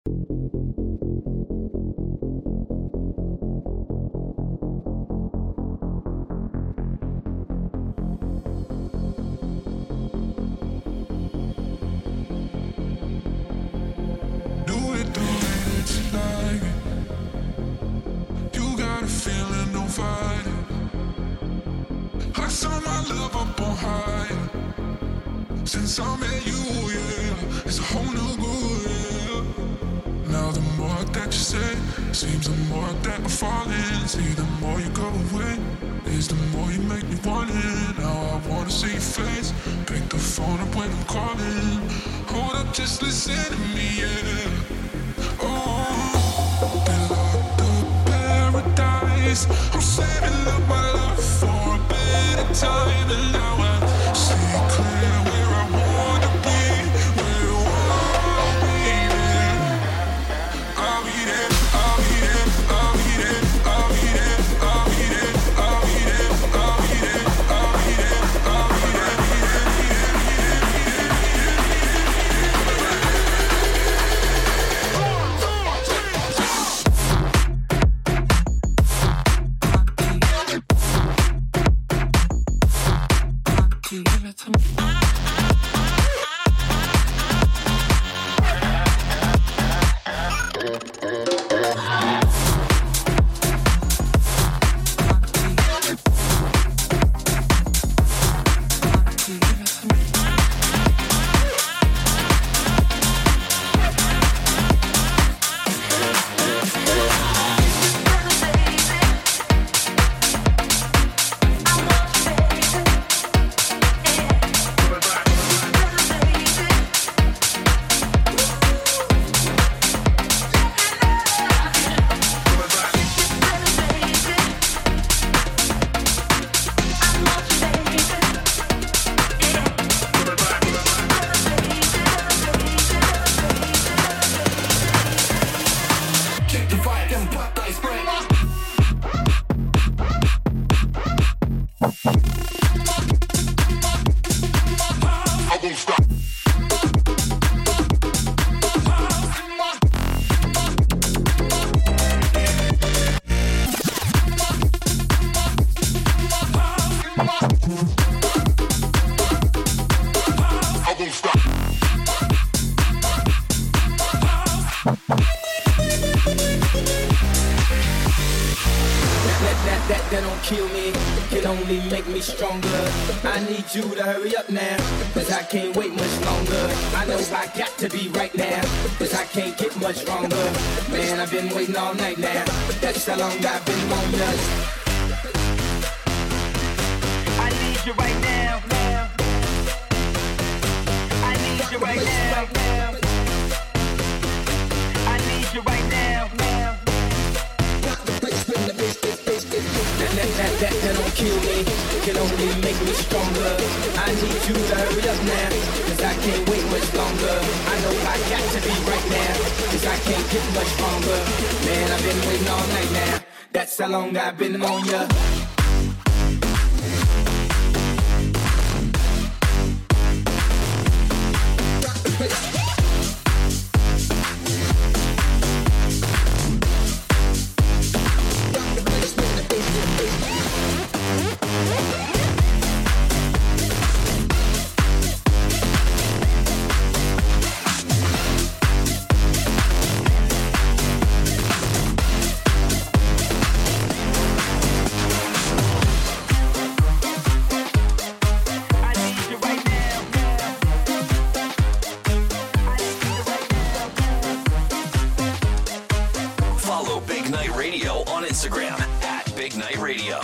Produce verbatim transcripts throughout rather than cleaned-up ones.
Since I met you, yeah, it's a whole new groove, yeah. Now the more that you say, seems the more that I fall in. See, the more you go away, is the more you make me want it. Now I wanna see your face, pick the phone up when I'm calling. Hold up, just listen to me, yeah. Oh, they locked up paradise. I'm saving up my love for a better time, and now I see clear. Stronger. I need you to hurry up now, cause I can't wait much longer. I know I got to be right now, cause I can't get much stronger. Man, I've been waiting all night now, that's how long I've been on you. I need you right now, now. I need you right now, now. I need you right now, now. That, that, that, that don't kill me, it can only make me stronger. I need you to hurry up now, cause I can't wait much longer. I know I got to be right now, cause I can't get much stronger. Man, I've been waiting all night now, that's how long I've been on ya. Instagram at Big Night Radio.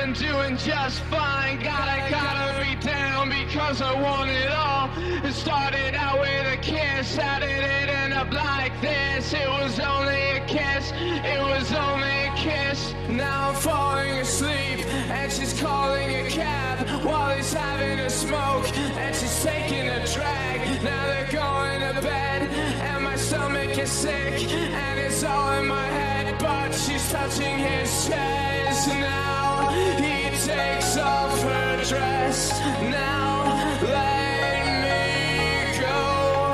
been doing just fine. Gotta, gotta be down because I want it all. It started out with a kiss. How did it end up like this? It was only a kiss. It was only a kiss. Now I'm falling asleep and she's calling a cab while he's having a smoke and she's taking a drag. Now they're going to bed and my stomach is sick and it's all in my head, but she's touching his chest. Now he takes off her dress. Now let me go.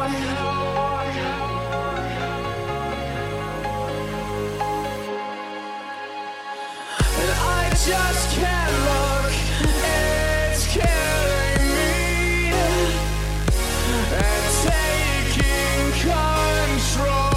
And I just can't look. It's killing me and taking control.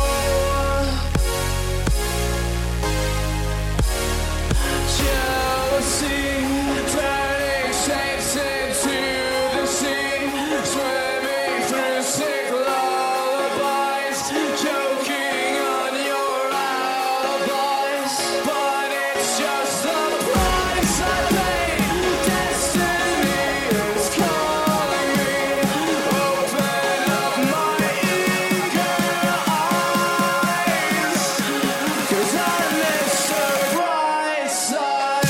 Jealousy turning shapes into the sea, swimming through sick lullabies, choking on your alibis. But it's just the price I pay. Destiny is calling me. Open up my eager eyes, 'cause I miss the bright side.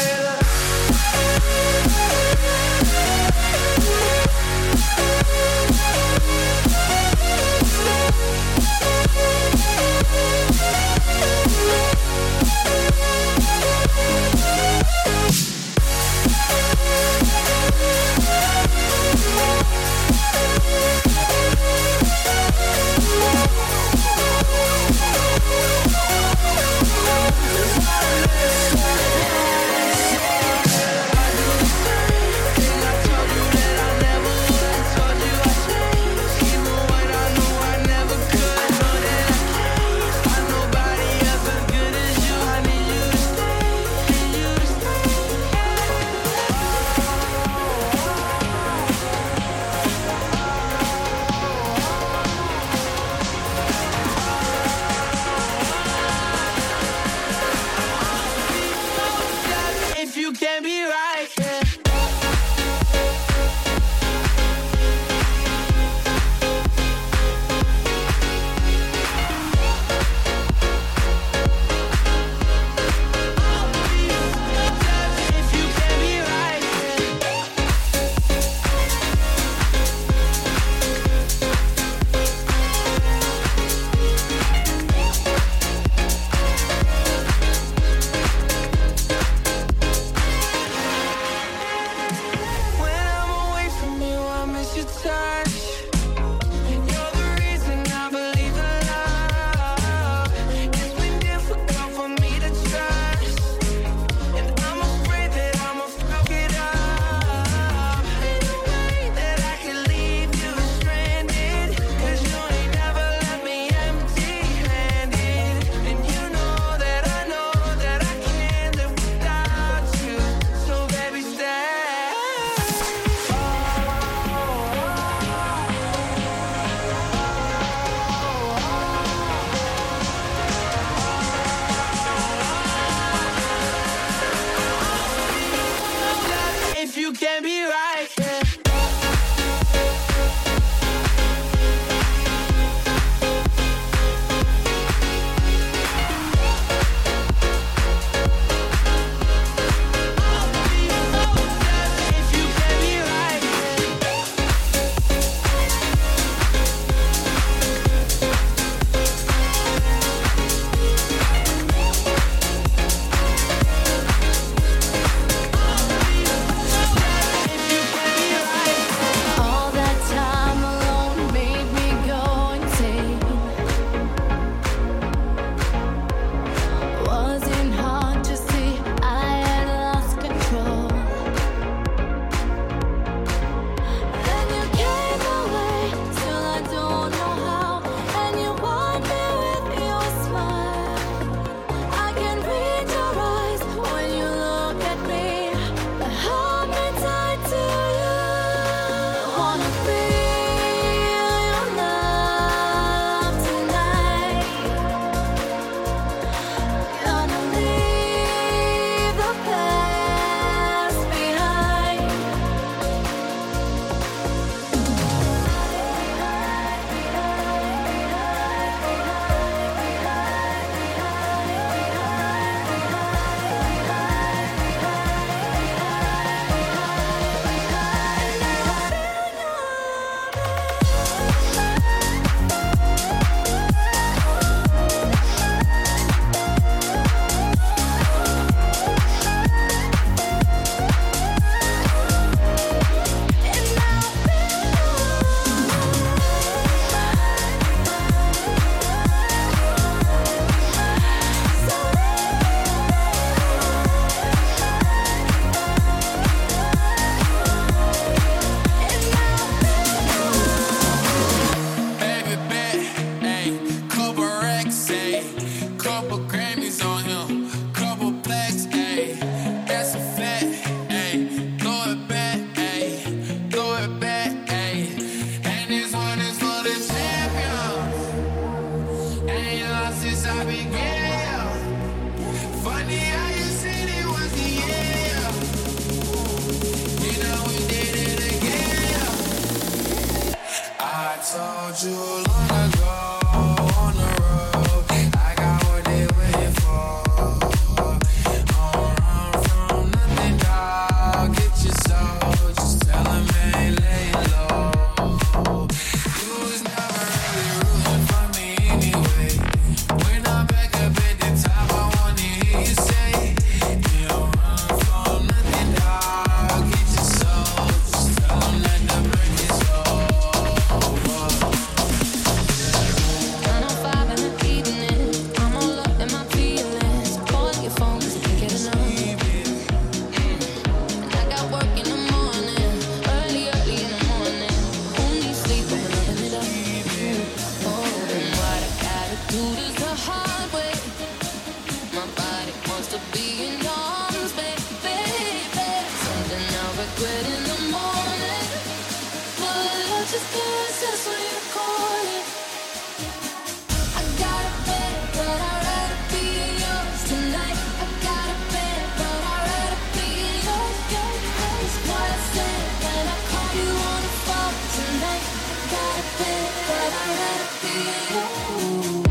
sweat in the morning. But I just guess that's what you call it. I got a bed, but I'd rather be yours tonight. I got a bed, but I'd rather be yours, yours, yours. What I said when I call you on the phone tonight. I got a bed, but I'd rather be yours.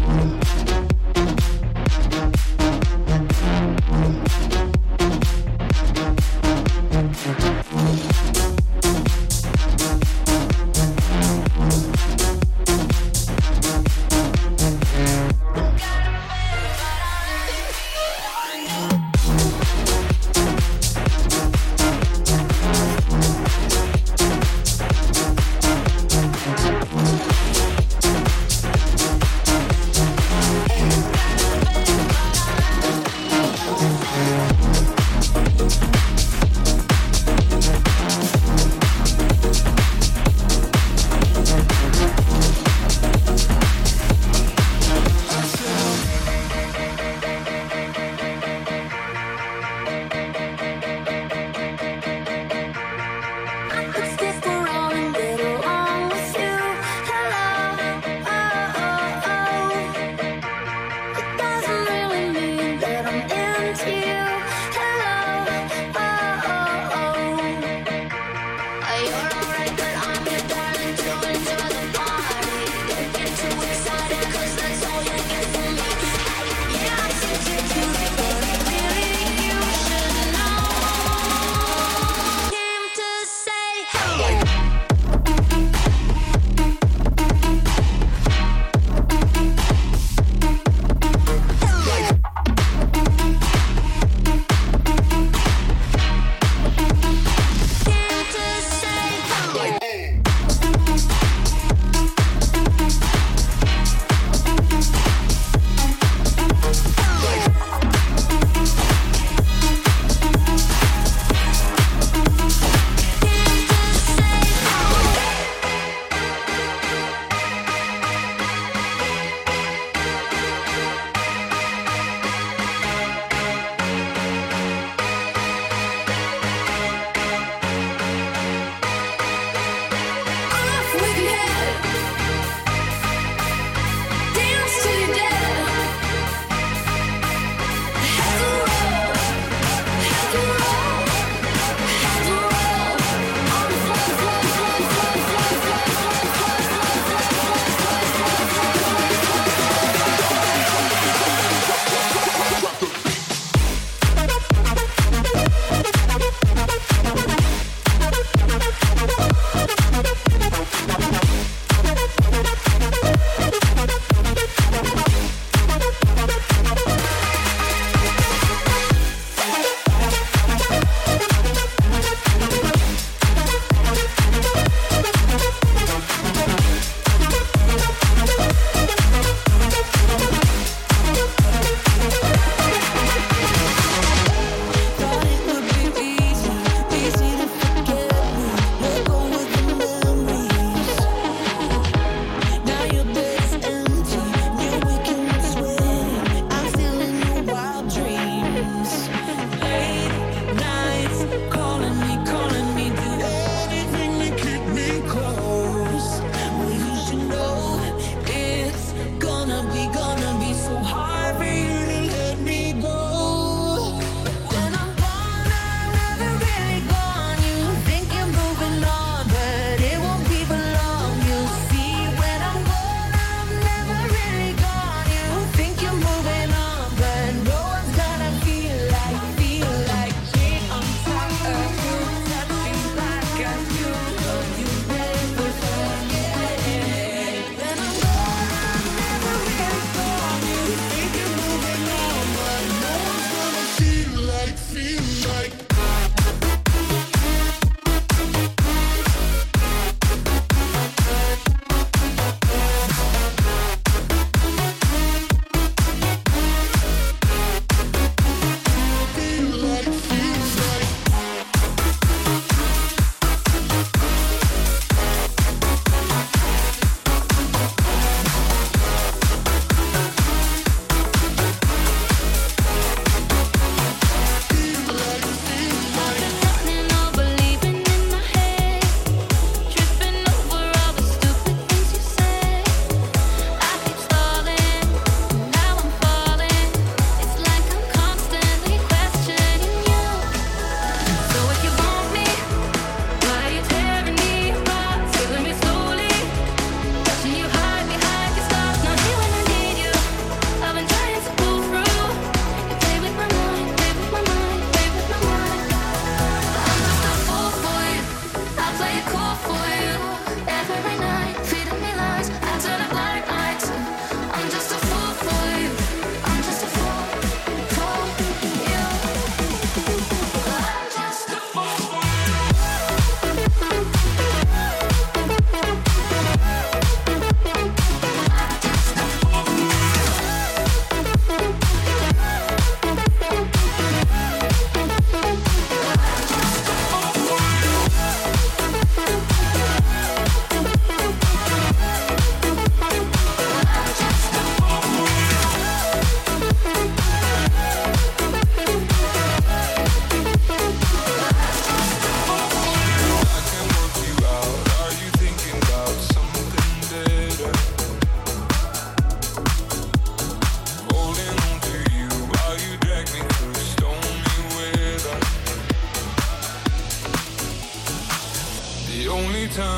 We'll be right back.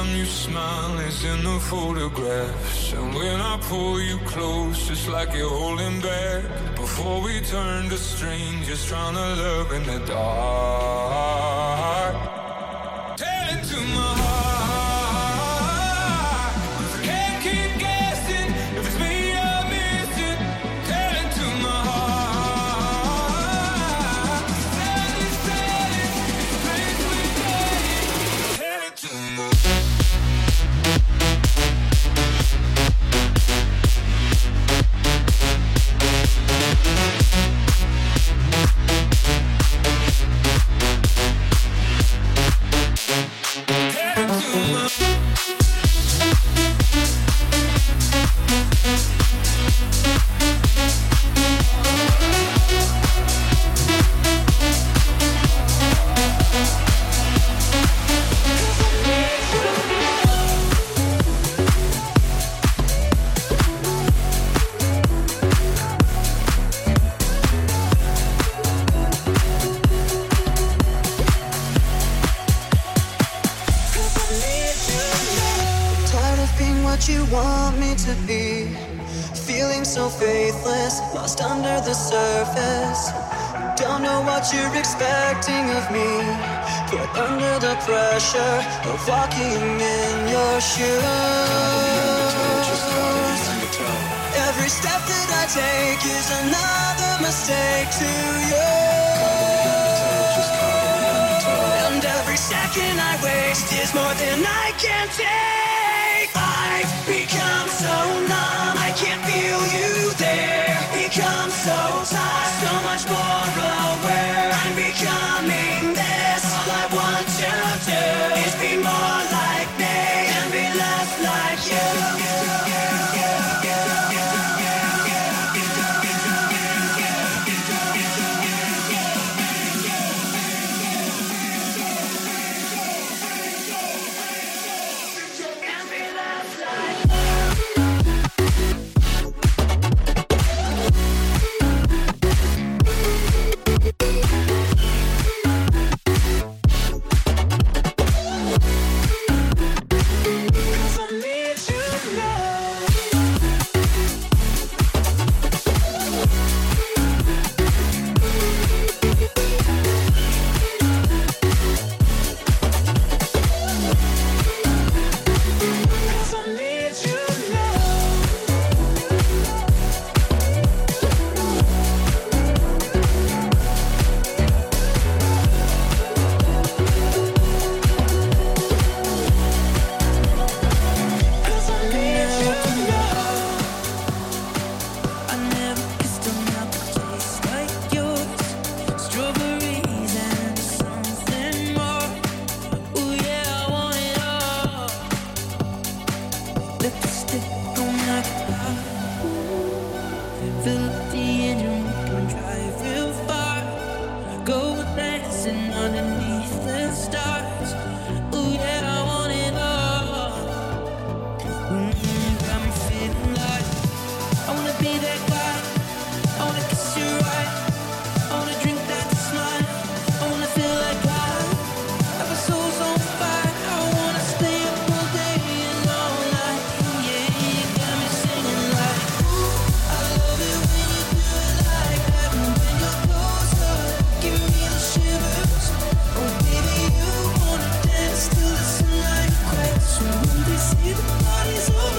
time you smile is in the photographs. And when I pull you close, it's like you're holding back. Before we turn to strangers, trying to love in the dark. Tell it to my heart, 'cause I can't keep guessing if it's me you're missing. Tell it to my heart. Tell it, tell it, it's a place we're getting. Tell it to my lost under the surface. Don't know what you're expecting of me. Put under the pressure of walking in your shoes. Every step that I take is another mistake to you. And every second I waste is more than I can take. I've become so numb, I can't feel you there. Become so tired, so much more aware. I'm becoming this. All I want to do is be more like me and be less like you.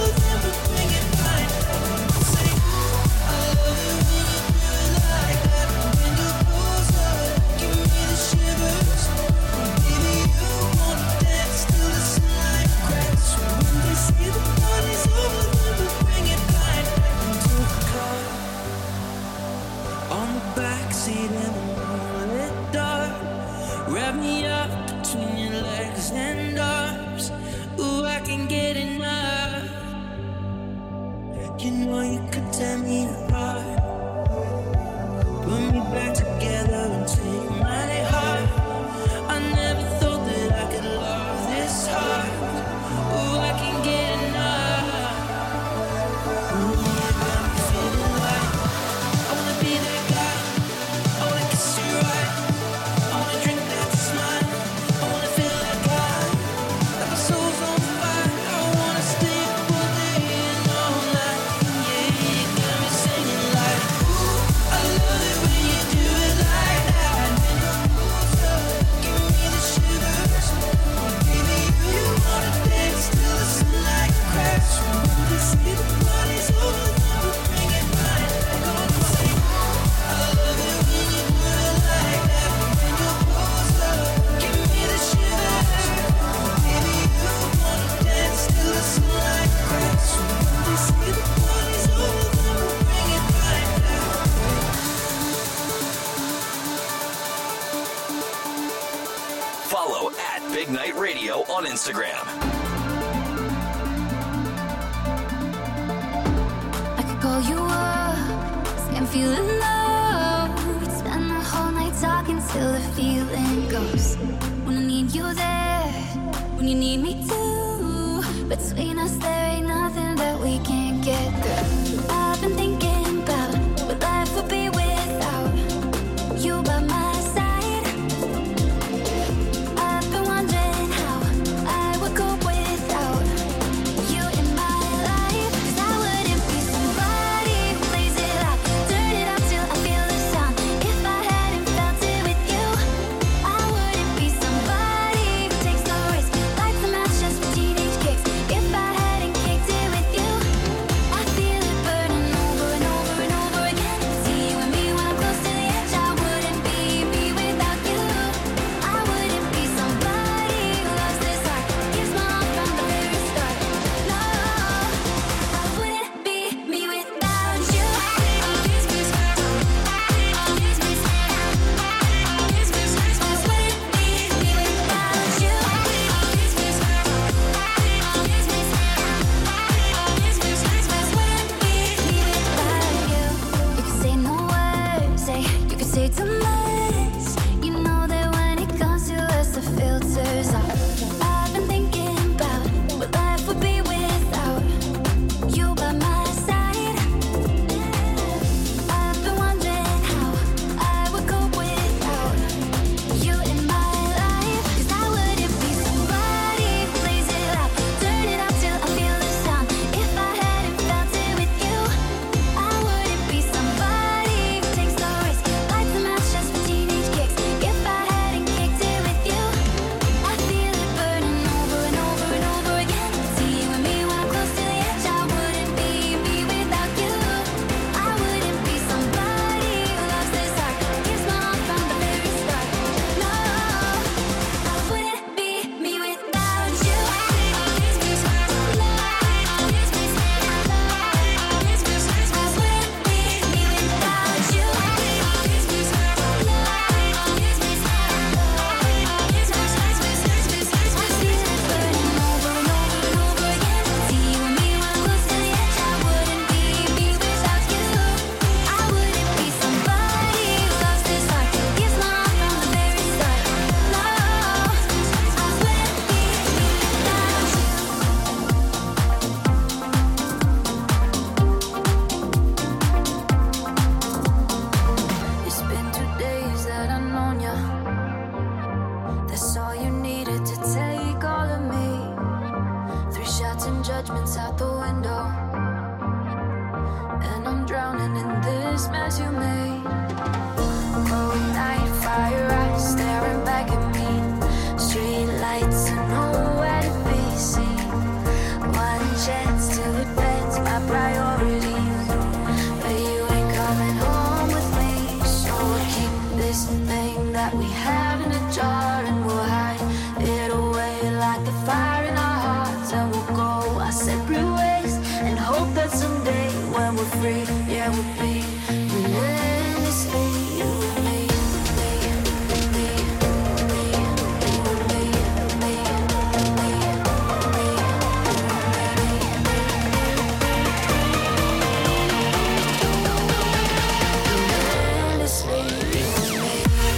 Like that. Instagram. I could call you up, say I'm feeling low. We'd spend the whole night talking till the feeling goes. When I need you there, when you need me too. Between us there ain't nothing that we can't get through. I've been thinking about what life would be without you by my side. I've been wondering how I would go without you in my life. 'Cause I wouldn't be somebody who plays it loud, turn it up till I feel the sound. If I hadn't felt it with you, I wouldn't be somebody who takes no risk, lights a match just for teenage kicks. If I hadn't kicked it with you, I feel it burning over and over and over again. See you and me when I'm close to the edge. I wouldn't be me without you. I wouldn't be somebody who loves this heart, gives my all from the very start. No, I wouldn't be me without you. You could say no words, say you could say too much. You know that when it comes to us, the filters off. I've been thinking about what life would be without you by my side. I've been wondering how I would go without you in my life. 'Cause I wouldn't be somebody who plays it loud, turn it up till I feel the sound. If I hadn't felt it with you, I wouldn't be somebody who takes no risk, lights a match just for teenage kicks. If I hadn't kicked it with you, I feel it burning over and over and over again. See you and me when I'm close to the edge. I wouldn't be me without you. I wouldn't be somebody who loves this heart, gives my all from the very start. No, I wouldn't be me without you. It's been two days that I've known ya. That's all you needed to take all of me. Three shots and judgments out the window, and I'm drowning in this mess you made. Cold night, fire eyes staring back at me. Street lights are nowhere to be seen. One chance to advance my priorities, but you ain't coming home with me. So we'll keep this thing that we have in a jar, and we'll hide it away like the fire in our hearts. And we'll go our separate ways and hope that someday when we're free, yeah, we'll be relentlessly you and me, me, me, me, you and me, me, me, relentlessly you and me.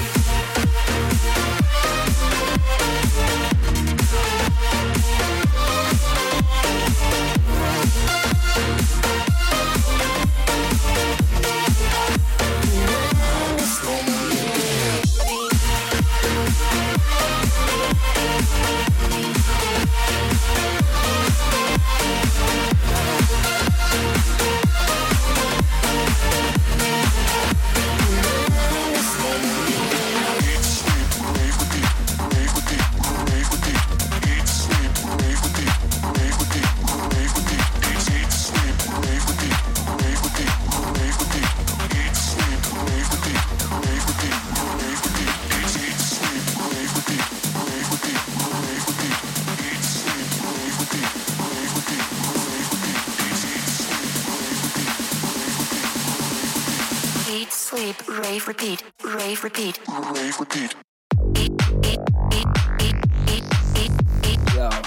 sleep, rave, repeat, rave, repeat. Rave, repeat. Yo.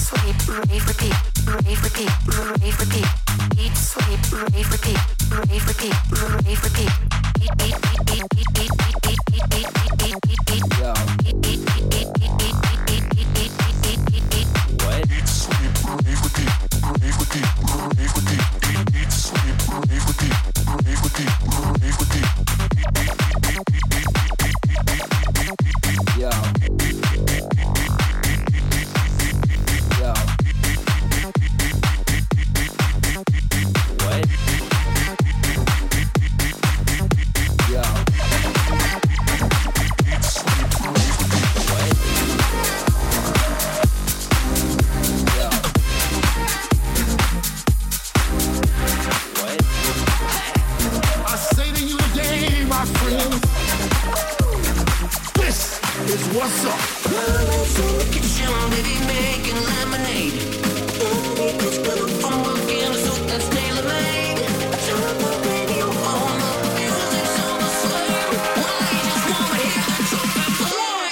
sleep, rave, repeat, rave, repeat, rave, repeat. Eat, sleep, rave, repeat, rave, repeat, rave, repeat. Eat, eat, eat, eat, eat, eat, eat, eat, eat, eat, eat, eat, eat, eat. Yo. Eat, eat, eat, eat, eat, eat, eat, eat, eat, eat, eat, eat, eat. What? Eat, sleep, rave, repeat, rave, repeat, rave, repeat. Eat, eat, sleep, rave, repeat, rave, repeat, rave, repeat. Yo. Yo. What? Yo. What? Yo. What? I say to you today, my friends, this is what's up. Kitchen, baby, making lemonade. It's good from working, so that's tailor-made. Turn the radio on, the music's on the same. Well, I just wanna hear the trumpet play.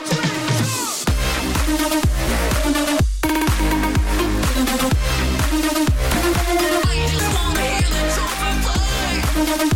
I just wanna hear the trumpet play.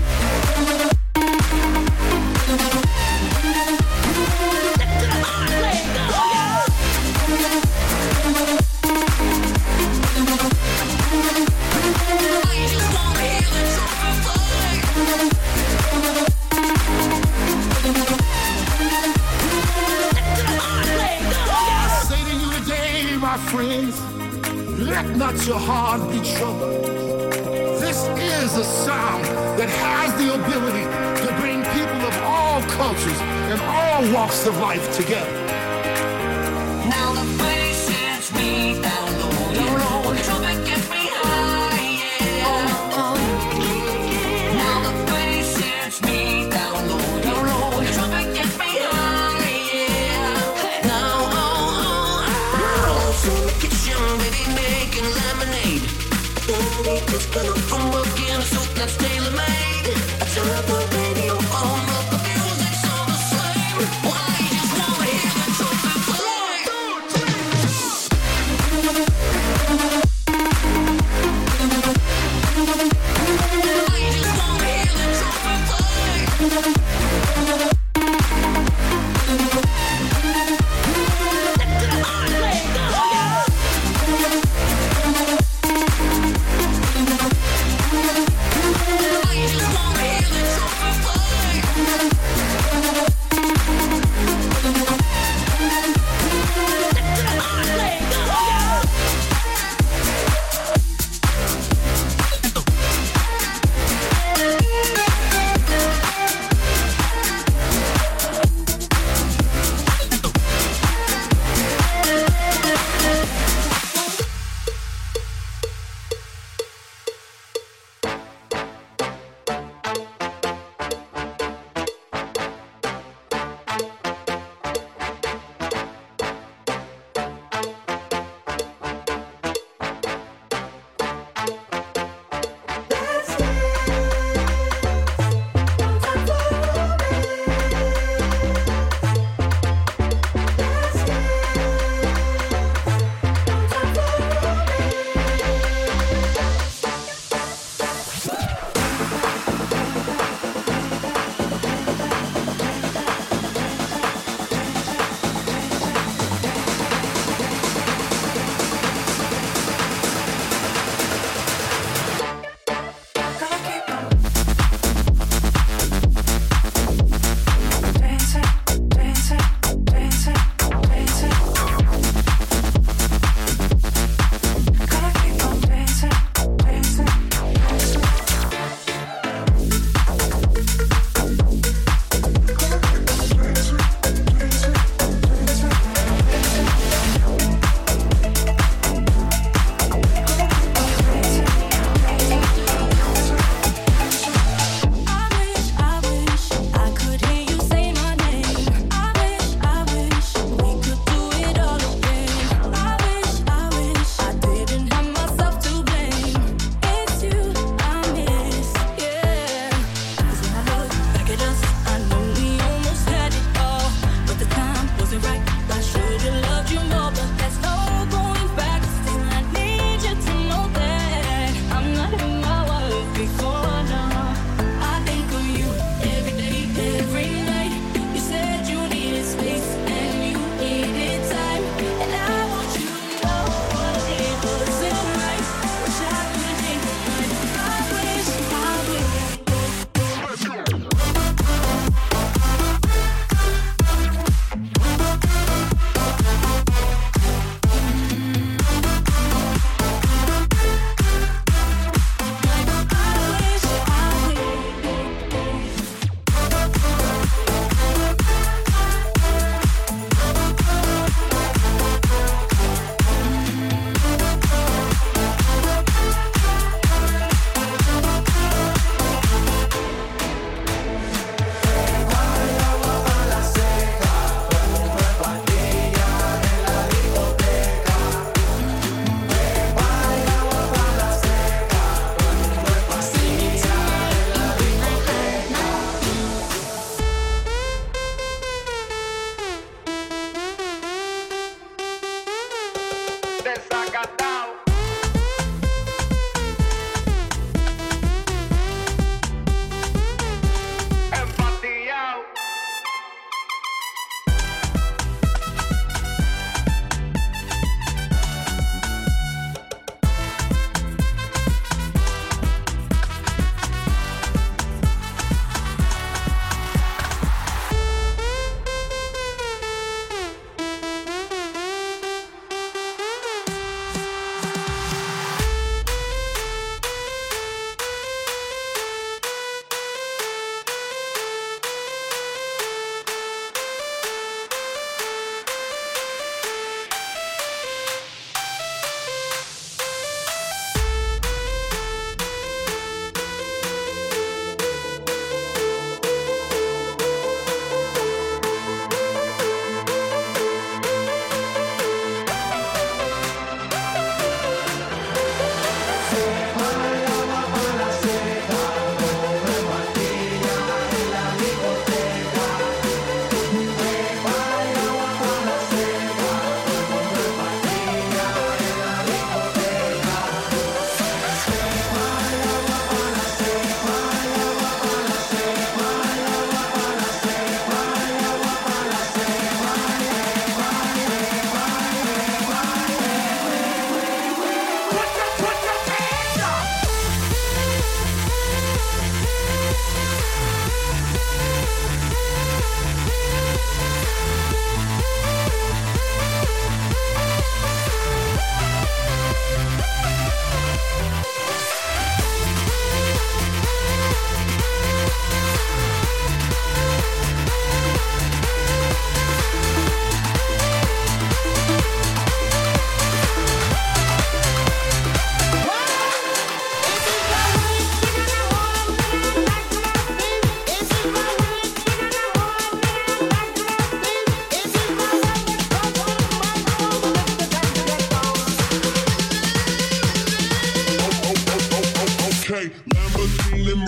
I say to you today, my friends, let not your heart be troubled. This is a sound that has the ability to bring people of all cultures and all walks of life together. Now the bass sends me down low, down low. The trumpet gets me high, yeah. Now the bass sends me down low, down low. The trumpet gets me high, yeah. Now, oh, oh, oh. In the kitchen, baby, making lemonade. It's good from working, so that's tailor-made. I turn the radio on, the music's on the same. Well, I just wanna hear the trumpet play. I just wanna hear the trumpet play. We'll be right back.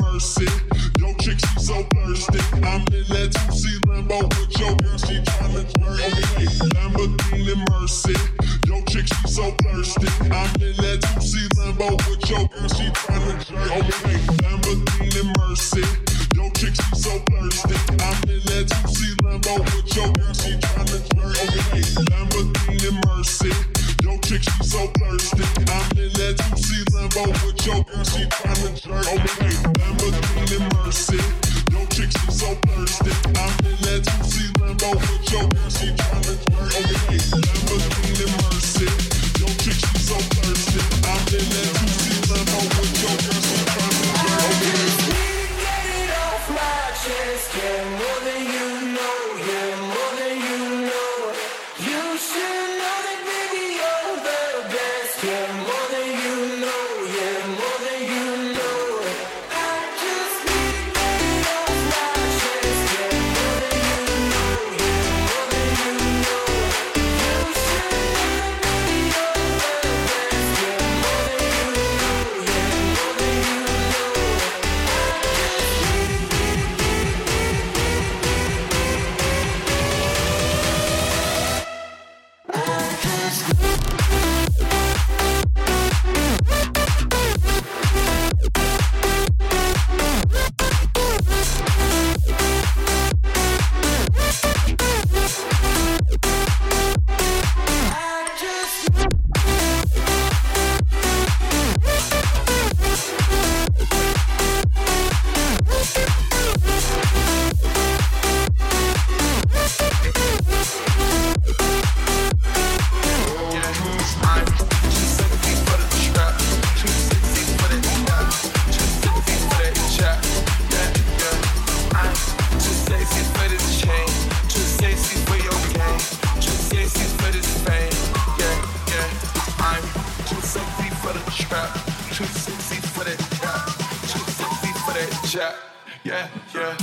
mercy. Yo, chick, she so thirsty. I'm in that two C Lambo with your girl, she tryna jerk. Okay, Lamborghini Mercy. Yo, chick, she so thirsty. I'm in that two C Lambo with your girl, she tryna jerk. Okay, Lamborghini Mercy. Yo, chick, she so thirsty. I'm in that two C Lambo with your girl, she tryna jerk. Okay, Lamborghini Mercy. Yo, chick, she so thirsty. I'm in that two C Lambo with your girl, she tryna jerk. Okay, Lamborghini Mercy. Yo, chick, she so thirsty. I'm in that two C Lambo with your girl, she tryna jerk. Okay, Lamborghini Mercy. Yo, chick, she so thirsty. I'm in that two C Lambo with your girl, she tryna jerk. Okay. Get it off my chest, yeah, more than you know, yeah, more than you know. You should know that, baby, you're the best, yeah, more than you know, yeah, more than you know. I just need to get it off my chest, yeah, more than you know, yeah, more than you know. You should know that, baby, you're the best, yeah, more than you know, yeah, more than you know. Yeah, yeah.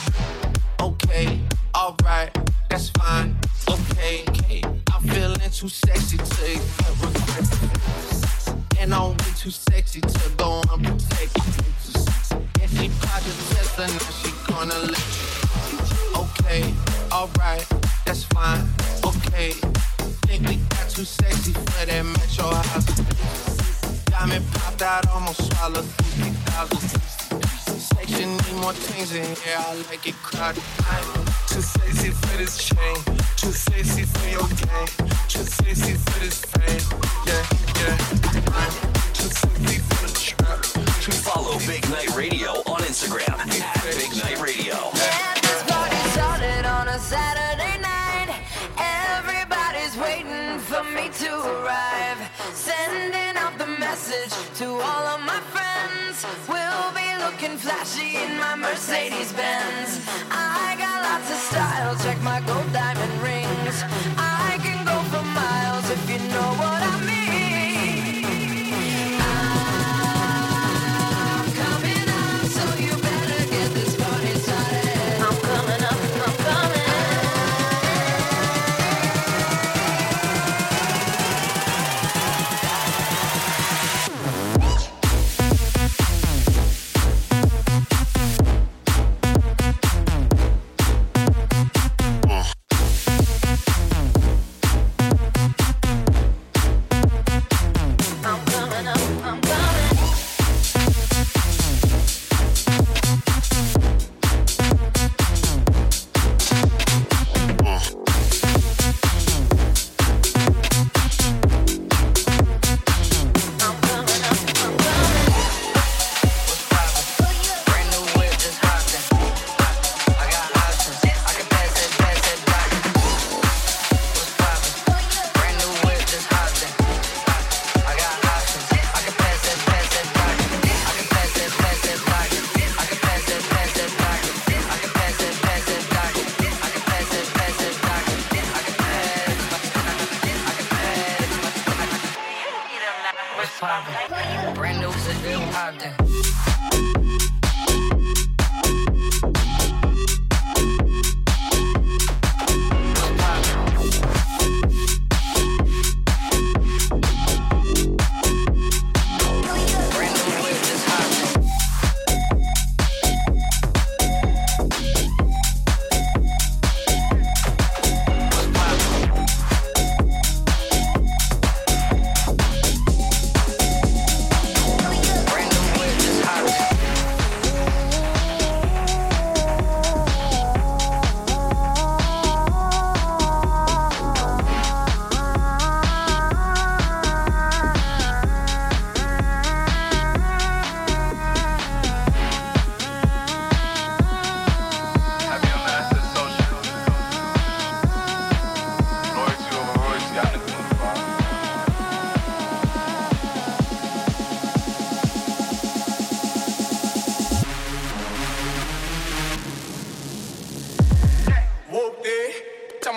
Okay, alright, that's fine. Okay, okay. I'm feeling too sexy to regret. And I'm way too sexy to go unprotected. And she popped the Tesla, now she gonna let you. Okay, alright, that's fine. Okay, think we got too sexy for that metro house. Diamond popped out, almost swallowed fifty thousand. Section need more things in here, I like it crowded. I'm too sexy for this chain, too sexy for your game, too sexy for this fame. Yeah, yeah. I'm too sexy for the trap. Too Follow Big Night Radio on Instagram at Big Night Radio. Yeah, this party started on a Saturday night. Everybody's waiting for me to arrive. Sending out the message to all of my friends. We'll be looking flashy in my Mercedes Benz. I got lots of style, check my gold diamond rings. I can go for miles if you know what I mean. I'm coming up, so you better get this party started. I'm coming up, I'm coming.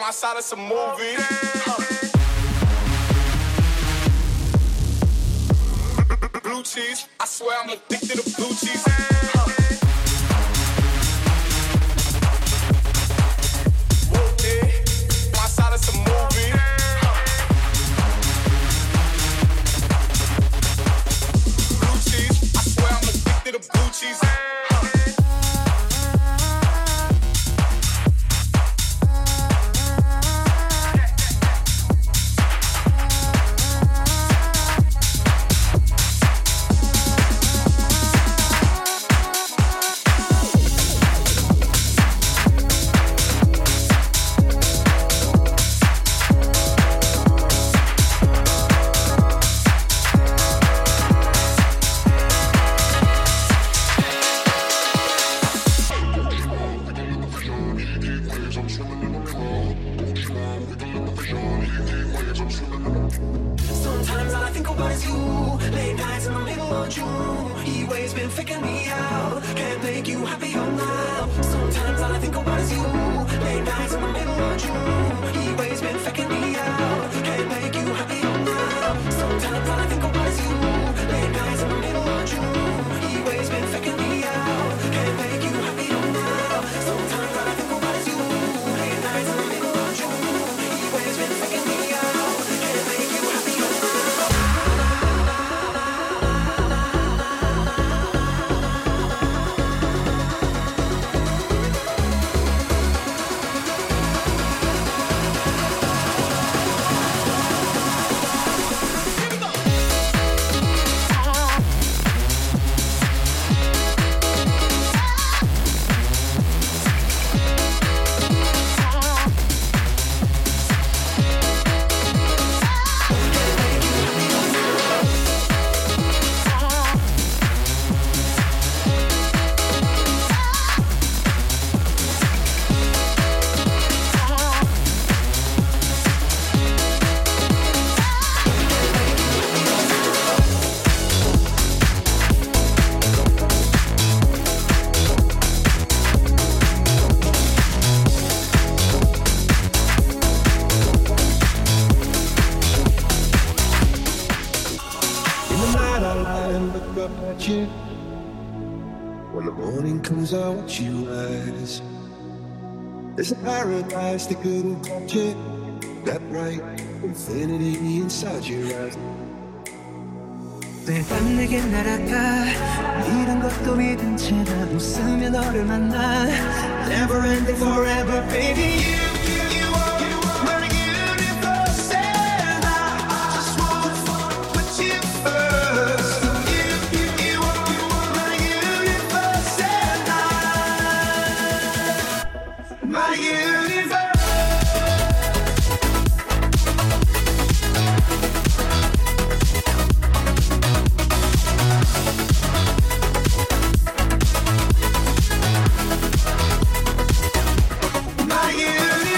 my side of some movie. Blue cheese, I swear I'm addicted to blue cheese. Whoop it, my side of some movie. Blue cheese, I swear I'm addicted to blue cheese. When the morning comes, I watch you rise. There's a paradise that couldn't touch it. That bright infinity inside your eyes. 매일 밤 내게 날아가 이런 것도 믿은 채나 웃으며 너를 만나 Never ending forever baby you My universe.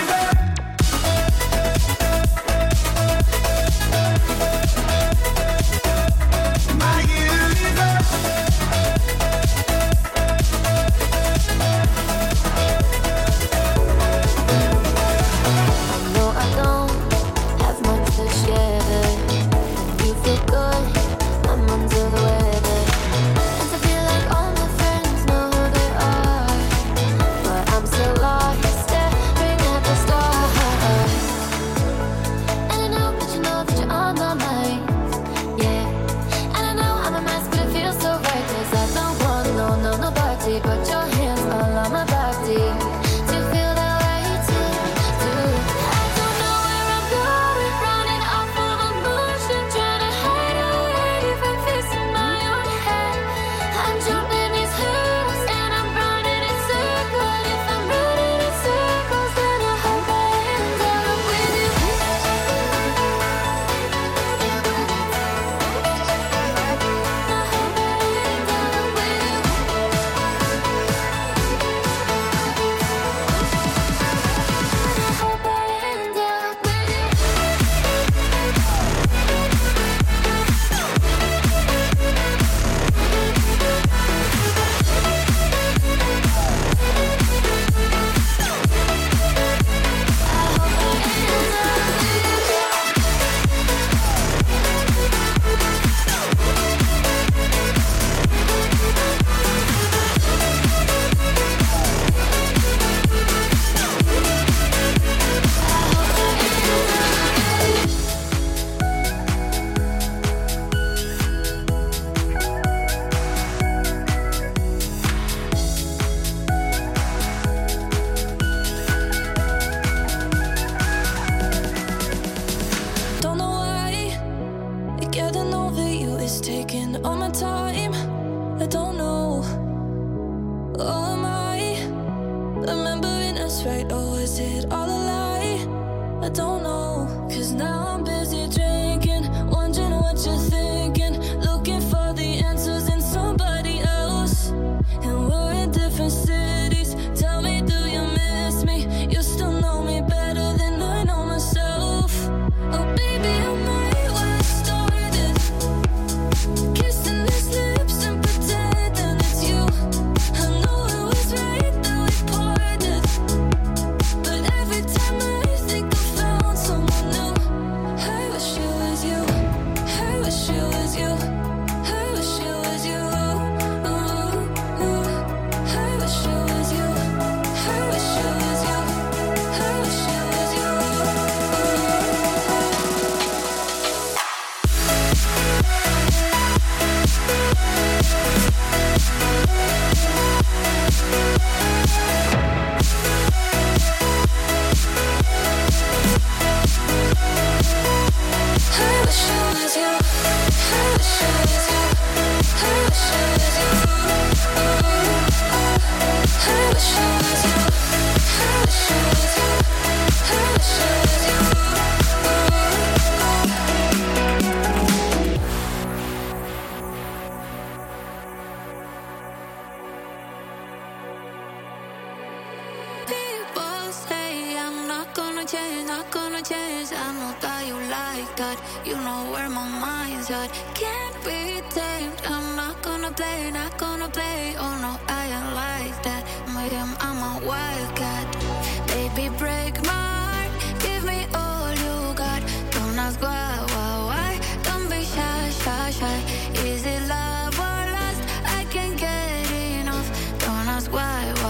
Oh, am I remembering us right, or is it all a lie? I don't know, 'cause now I'm busy drinking, wondering what you're thinking, looking for the answers in somebody else. And we're in different cities. Tell me, do you miss me? You still know me better than I know myself. Oh baby, I might have started kissing these lips and pretending it's you. I know it was right that we parted, but every time I think I found someone new, I wish it was you. I wish it was you. I wish it was you. Ooh, ooh. I wish it was you. I wish it was you. I wish it was you. I wish it was you. I wish it was you. I wish it was you. I wish it was you. I wish it was you. I wish it was you. People say I'm not gonna change, not gonna change. I know that you like that. You know where my mind's at. Can't be tamed. I'm not gonna play, not gonna play. Oh no, I ain't like that. Maybe I'm a wildcat. Baby, break my heart. Give me all you got. Don't ask why, why, why. Don't be shy, shy, shy. Is it love or lust? I can't get enough. Don't ask why,